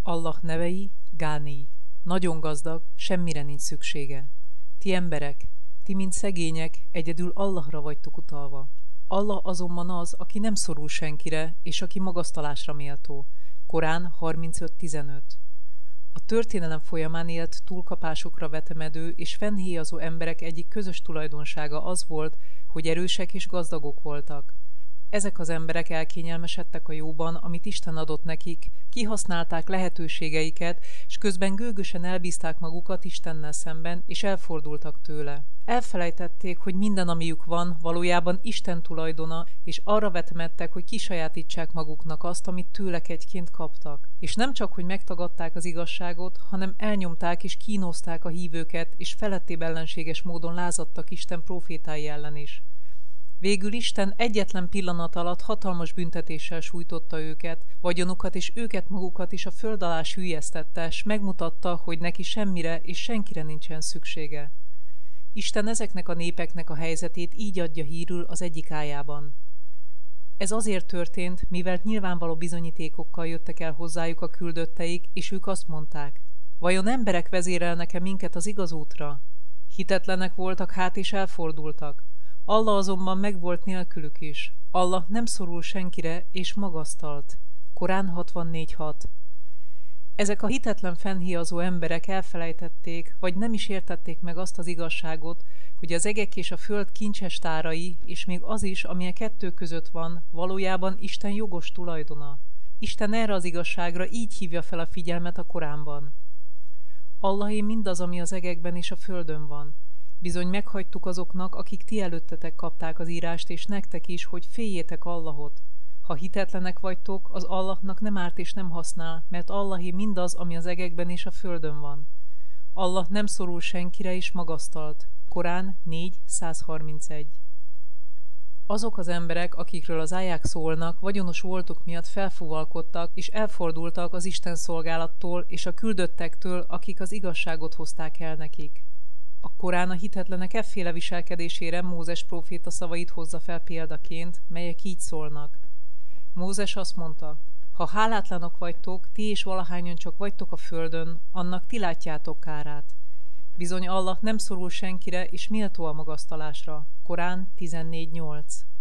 Allah nevei, Gáni. Nagyon gazdag, semmire nincs szüksége. Ti emberek, ti mint szegények, egyedül Allahra vagytok utalva. Allah azonban az, aki nem szorul senkire, és aki magasztalásra méltó. Korán 35.15. A történelem folyamán élt túlkapásokra vetemedő és fennhéjazó emberek egyik közös tulajdonsága az volt, hogy erősek és gazdagok voltak. Ezek az emberek elkényelmesedtek a jóban, amit Isten adott nekik, kihasználták lehetőségeiket, és közben gőgösen elbízták magukat Istennel szemben, és elfordultak tőle. Elfelejtették, hogy minden, amiük van, valójában Isten tulajdona, és arra vetemedtek, hogy kisajátítsák maguknak azt, amit tőle kegyként kaptak. És nem csak, hogy megtagadták az igazságot, hanem elnyomták és kínozták a hívőket, és felettébb ellenséges módon lázadtak Isten prófétái ellen is. Végül Isten egyetlen pillanat alatt hatalmas büntetéssel sújtotta őket, vagyonukat és őket magukat is a föld alá süllyesztette, s megmutatta, hogy neki semmire és senkire nincsen szüksége. Isten ezeknek a népeknek a helyzetét így adja hírül az egyik ájában. Ez azért történt, mivel nyilvánvaló bizonyítékokkal jöttek el hozzájuk a küldötteik, és ők azt mondták: vajon emberek vezérelnek-e minket az igaz útra? Hitetlenek voltak hát és elfordultak. Allah azonban megvolt nélkülük is. Allah nem szorul senkire, és magasztalt. Korán 64.6. Ezek a hitetlen fennhéjazó emberek elfelejtették, vagy nem is értették meg azt az igazságot, hogy az egek és a föld kincses tárai, és még az is, ami a kettő között van, valójában Isten jogos tulajdona. Isten erre az igazságra így hívja fel a figyelmet a Koránban. Allahé mindaz, ami az egekben és a földön van. Bizony meghagytuk azoknak, akik ti előttetek kapták az írást, és nektek is, hogy féljétek Allahot. Ha hitetlenek vagytok, az Allahnak nem árt és nem használ, mert Allahé mindaz, ami az egekben és a földön van. Allah nem szorul senkire és magasztalt. Korán 4.131. Azok az emberek, akikről az áják szólnak, vagyonos voltuk miatt felfúvalkodtak és elfordultak az Isten szolgálattól és a küldöttektől, akik az igazságot hozták el nekik. A Korán a hitetlenek efféle viselkedésére Mózes próféta szavait hozza fel példaként, melyek így szólnak. Mózes azt mondta: ha hálátlanok vagytok, ti és valahányan csak vagytok a földön, annak ti látjátok kárát. Bizony Allah nem szorul senkire, és méltó a magasztalásra. Korán 14.8.